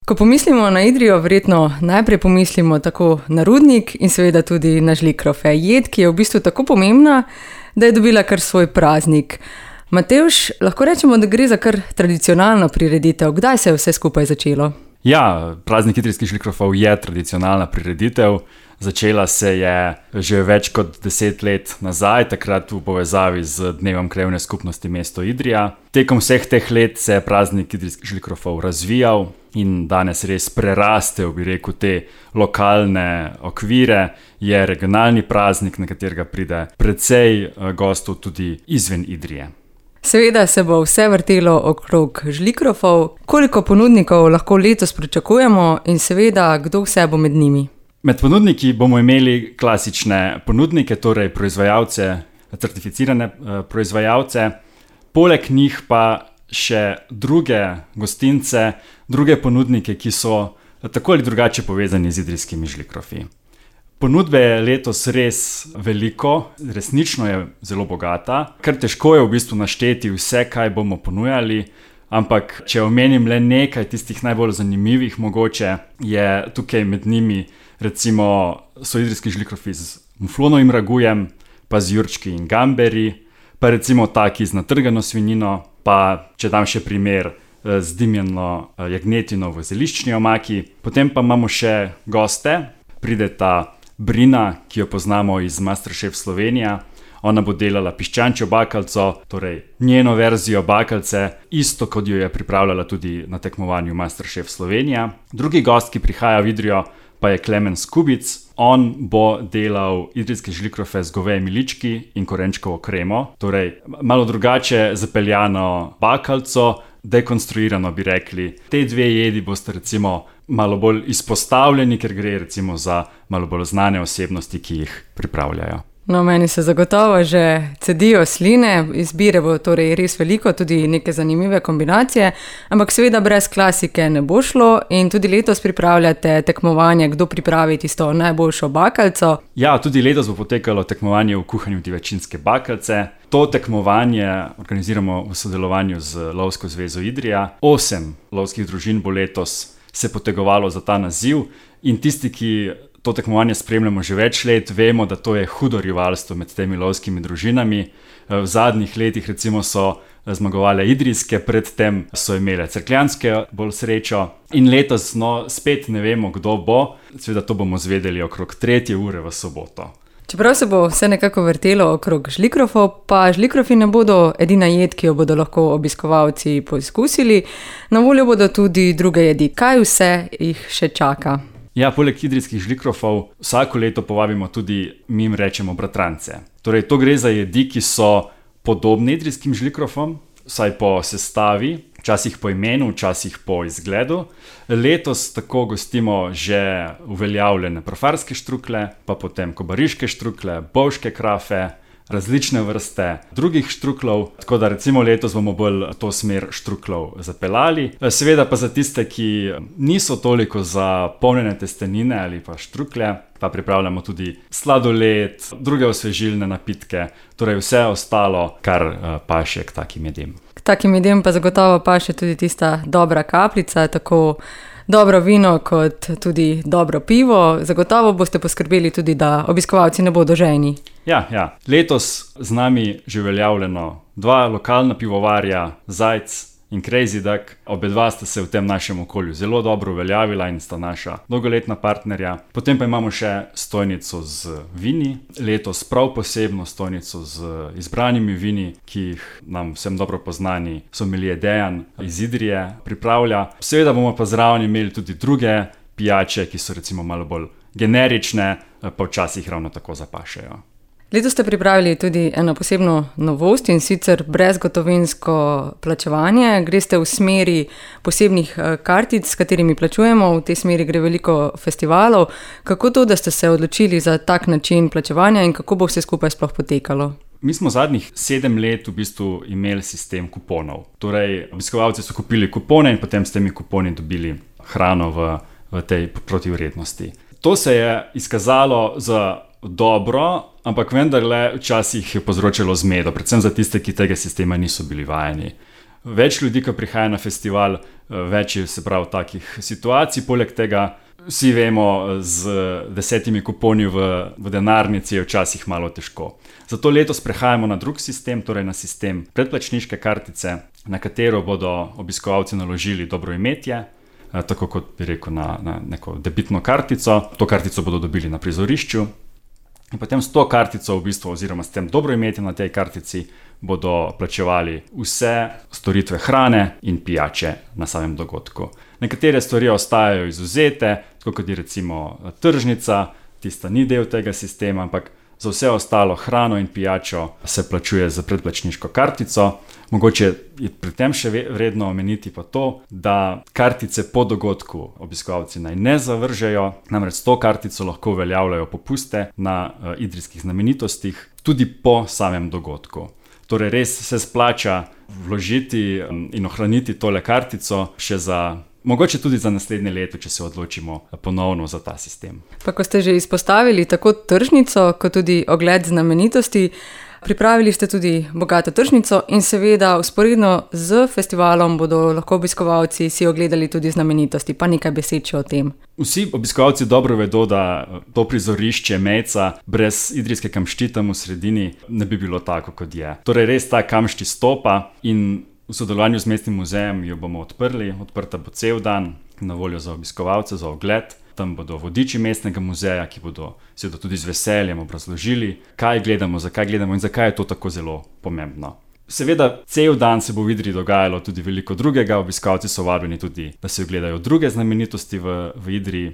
Ko pomislimo na Idrijo, verjetno najprej pomislimo tako na rudnik in seveda tudi na žlikrofe. Jed, ki je v bistvu tako pomembna, da je dobila kar svoj praznik. Matevž, lahko rečemo, da gre za kar tradicionalno prireditev. Kdaj se je vse skupaj začelo? Ja, praznik idrijskih žlikrofov je tradicionalna prireditev. Začela se je že več kot 10 let nazaj, takrat v povezavi z Dnevom krajevne skupnosti mesto Idrija. Tekom vseh teh let se je praznik idrijskih žlikrofov razvijal in danes res prerastel, bi rekel, te lokalne okvire. Je regionalni praznik, na katerega pride precej gostov tudi izven Idrije. Seveda se bo vse vrtelo okrog žlikrofov. Koliko ponudnikov lahko letos pričakujemo in seveda, kdo vse bo med njimi? Med ponudniki bomo imeli klasične ponudnike, torej proizvajalce, certificirane proizvajalce, poleg njih pa še druge gostince, druge ponudnike, ki so tako ali drugače povezani z idrijskimi žlikrofi. Ponudbe je letos res veliko, resnično je zelo bogata, kar težko je v bistvu našteti vse, kaj bomo ponujali, ampak če omenim le nekaj tistih najbolj zanimivih, mogoče je tukaj med njimi recimo so idrijski žlikrofi z muflonovim ragujem, pa z jurčki in gamberi, pa recimo taki z natrgano svinjino, pa če dam še primer z dimljeno jagnjetino v zeliščni omaki. Potem pa imamo še goste, prideta Brina, ki jo poznamo iz Masterchef Slovenija. Ona bo delala piščančjo bakalco, torej njeno verzijo bakalce, isto kot jo je pripravljala tudi na tekmovanju Masterchef Slovenija. Drugi gost, ki prihaja v Idrijo, pa je Klemen Skubic. On bo delal idrijske žlikrofe z govejimi lički in korenčkovo kremo, torej malo drugače zapeljano bakalco, dekonstruirano bi rekli. Te dve jedi boste recimo malo bolj izpostavljeni, ker gre recimo za malo bolj znane osebnosti, ki jih pripravljajo. No, meni se zagotovo že cedijo sline, izbire bo torej res veliko, tudi neke zanimive kombinacije, ampak seveda brez klasike ne bo šlo in tudi letos pripravljate tekmovanje, kdo pripravi tisto najboljšo bakalco. Ja, tudi letos bo potekalo tekmovanje v kuhanju divjačinske bakalce. To tekmovanje organiziramo v sodelovanju z Lovsko zvezo Idrija. 8 lovskih družin bo letos se potegovalo za ta naziv in tisti, ki to tekmovanje spremljamo že več let, vemo, da to je hudo rivalstvo med temi lovskimi družinami. V zadnjih letih recimo so zmagovale idrijske, predtem so imele cerkljanske bolj srečo in letos spet ne vemo, kdo bo. Seveda to bomo zvedeli okrog 3. ure v soboto. Čeprav se bo vse nekako vrtelo okrog žlikrofov, pa žlikrofi ne bodo edina jed, ki jo bodo lahko obiskovalci poizkusili. Na voljo bodo tudi druge jedi. Kaj vse jih še čaka? Ja, poleg idrijskih žlikrofov vsako leto povabimo tudi, mi jim rečemo, bratrance. Torej, to gre za jedi, ki so podobne idrijskim žlikrofom, vsaj po sestavi, včasih po imenu, včasih po izgledu. Letos tako gostimo že uveljavljene profarske štrukle, pa potem kobariške štrukle, bovške krafe, različne vrste drugih štruklov, tako da recimo letos bomo bolj to smer štruklov zapeljali. Seveda pa za tiste, ki niso toliko za polnjene testenine ali pa štruklje, pa pripravljamo tudi sladoled, druge osvežilne napitke, torej vse ostalo, kar paše k takim jedem. K takim jedem pa zagotovo paše tudi tista dobra kapljica, tako dobro vino kot tudi dobro pivo. Zagotovo boste poskrbeli tudi, da obiskovalci ne bodo žejni. Ja. Letos z nami že uveljavljeno 2 lokalna pivovarja, Zajc in Crazy Duck. Obedva sta se v tem našem okolju zelo dobro uveljavila in sta naša dolgoletna partnerja. Potem pa imamo še stojnico z vini. Letos prav posebno stojnico z izbranimi vini, ki jih nam vsem dobro poznani sommelier Dejan iz Idrije pripravlja. Seveda bomo pa zraven imeli tudi druge pijače, ki so recimo malo bolj generične, pa včasih ravno tako zapašejo. Letos ste pripravili tudi eno posebno novost in sicer brezgotovinsko plačevanje. Greste v smeri posebnih kartic, s katerimi plačujemo, v tej smeri gre veliko festivalov. Kako to, da ste se odločili za tak način plačevanja in kako bo vse skupaj sploh potekalo? Mi smo zadnjih 7 let v bistvu imeli sistem kuponov. Torej, obiskovalci so kupili kupone in potem s temi kuponi dobili hrano v tej protivrednosti. To se je izkazalo za dobro, ampak vendarle včasih je povzročalo zmedo, predvsem za tiste, ki tega sistema niso bili vajeni. več ljudi, ki prihaja na festival, več je se pravi takih situacij. Poleg tega vsi vemo, z 10 kuponi v denarnici je včasih malo težko. Zato letos prehajamo na drug sistem, torej na sistem predplačniške kartice, na katero bodo obiskovalci naložili dobroimetje, tako kot bi rekel na neko debitno kartico. To kartico bodo dobili na prizorišču in potem s to kartico v bistvu, oziroma s tem dobroimetjem na tej kartici bodo plačevali vse storitve hrane in pijače na samem dogodku. Nekatere stvari ostajajo izvzete, tako kot je recimo tržnica, tista ni del tega sistema, ampak za vse ostalo hrano in pijačo se plačuje z predplačniško kartico. Mogoče je pri tem še vredno omeniti pa to, da kartice po dogodku obiskovalci naj ne zavržejo, namreč s to kartico lahko uveljavljajo popuste na idrijskih znamenitostih tudi po samem dogodku. Torej res se splača vložiti in ohraniti tole kartico še mogoče tudi za naslednje leto, če se odločimo ponovno za ta sistem. Pa ko ste že izpostavili tako tržnico, kot tudi ogled znamenitosti, pripravili ste tudi bogato tržnico in seveda vzporedno z festivalom bodo lahko obiskovalci si ogledali tudi znamenitosti. Pa nekaj besed še o tem. Vsi obiskovalci dobro vedo, da to prizorišče Mejca brez idrijske kamšti tam v sredini ne bi bilo tako, kot je. Torej res ta kamšti stopa in v sodelovanju z mestnim muzejem jo bomo odprli. Odprta bo cel dan, na voljo za obiskovalce, za ogled. Tam bodo vodiči mestnega muzeja, ki bodo seveda tudi z veseljem obrazložili, kaj gledamo, zakaj gledamo in zakaj je to tako zelo pomembno. Seveda, cel dan se bo v Idriji dogajalo tudi veliko drugega. Obiskovalci so vabljeni tudi, da se ogledajo druge znamenitosti v Idriji.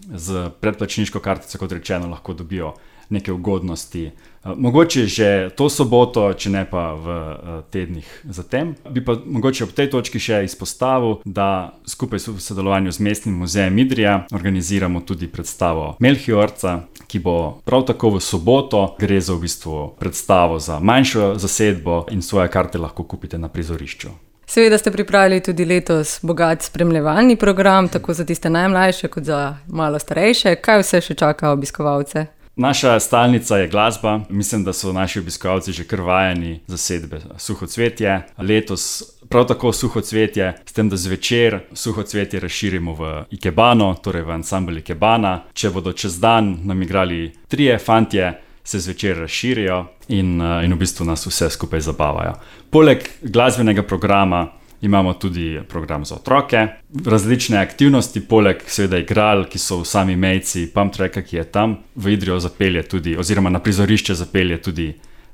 Z predplačniško kartico, kot rečeno, lahko dobijo neke ugodnosti. Mogoče že to soboto, če ne pa v tednih zatem. Bi pa mogoče ob tej točki še izpostavil, da skupaj v sodelovanju z mestnim muzejem Idrija organiziramo tudi predstavo Melchiorca, ki bo prav tako v soboto. Gre za v bistvu predstavo za manjšo zasedbo in svoje karte lahko kupite na prizorišču. Seveda ste pripravili tudi letos bogat spremljevalni program, tako za tiste najmlajše kot za malo starejše. Kaj vse še čaka obiskovalce? Naša stalnica je glasba. Mislim, da so naši obiskovalci že kar vajeni zasedbe Suhocvetje. Letos prav tako Suhocvetje, s tem, da zvečer Suhocvetje razširimo v Ikebano, torej v ansambel Ikebana. Če bodo čez dan nam igrali 3 fantje, se zvečer razširijo in v bistvu nas vse skupaj zabavajo. Poleg glasbenega programa imamo tudi program za otroke, različne aktivnosti, poleg seveda igral, ki so v sami Mejci, Pump Tracka, ki je tam. V Idrijo zapelje tudi, oziroma na prizorišče zapelje tudi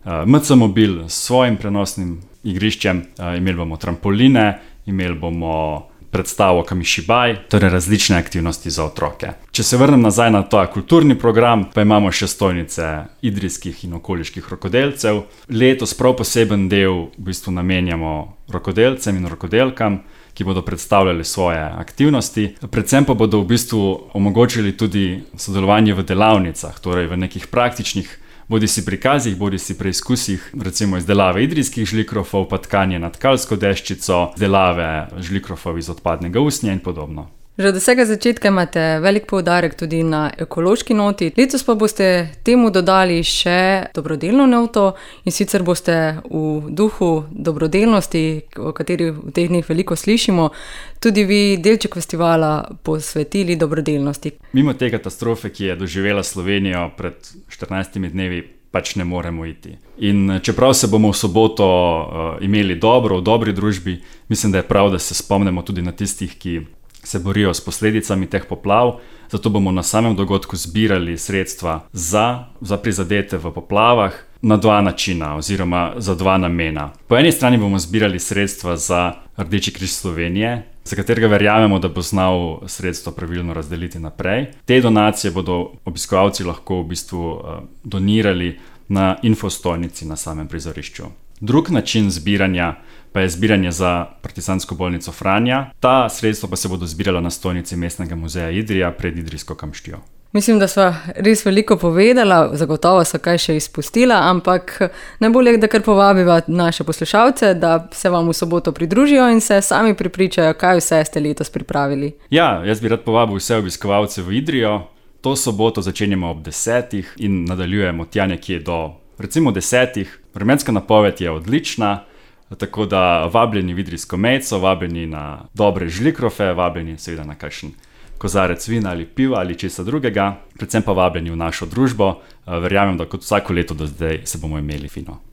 MC Mobil s svojim prenosnim igriščem. Imeli bomo trampoline, imeli bomo predstavo Kamishibai, torej različne aktivnosti za otroke. Če se vrnem nazaj na ta kulturni program, pa imamo še stojnice idrijskih in okoliških rokodelcev. Letos prav poseben del v bistvu namenjamo rokodelcem in rokodelkam, ki bodo predstavljali svoje aktivnosti. Predvsem pa bodo v bistvu omogočili tudi sodelovanje v delavnicah, torej v nekih praktičnih bodisi prikazih, bodisi preizkusih, recimo izdelave idrijskih žlikrofov, pa tkanje na tkalsko deščico, izdelave žlikrofov iz odpadnega usnja in podobno. Že od vsega začetka imate velik poudarek tudi na ekološki noti. Letos pa boste temu dodali še dobrodelno noto in sicer boste v duhu dobrodelnosti, o kateri v teh dneh veliko slišimo, tudi vi delček festivala posvetili dobrodelnosti. Mimo te katastrofe, ki je doživela Slovenijo pred 14 dnevi, pač ne moremo iti. In čeprav se bomo v soboto imeli dobro, v dobri družbi, mislim, da je prav, da se spomnimo tudi na tistih, ki se borijo s posledicami teh poplav. Zato bomo na samem dogodku zbirali sredstva za prizadete v poplavah na 2 načina oziroma za 2 namena. Po eni strani bomo zbirali sredstva za Rdeči križ Slovenije, za katerega verjamemo, da bo znal sredstva pravilno razdeliti naprej. Te donacije bodo obiskovalci lahko v bistvu donirali na infostojnici na samem prizorišču. Drug način zbiranja pa je zbiranje za Partizansko bolnico Franja. Ta sredstva pa se bodo zbirala na stojnici Mestnega muzeja Idrija pred idrijsko kamštjo. Mislim, da sva res veliko povedala, zagotovo so kaj še izpustila, ampak najbolje, da kar povabiva naše poslušalce, da se vam v soboto pridružijo in se sami prepričajo, kaj vse ste letos pripravili. Ja, jaz bi rad povabil vse obiskovalce v Idrijo. To soboto začenjamo ob 10 in nadaljujemo tja nekje do recimo 10. Vremenska napoved je odlična. Tako da vabljeni v Idrijsko Mejco, vabljeni na dobre žlikrofe, vabljeni seveda na kakšen kozarec vina ali piva ali česa drugega, predvsem pa vabljeni v našo družbo. Verjamem, da kot vsako leto do zdaj se bomo imeli fino.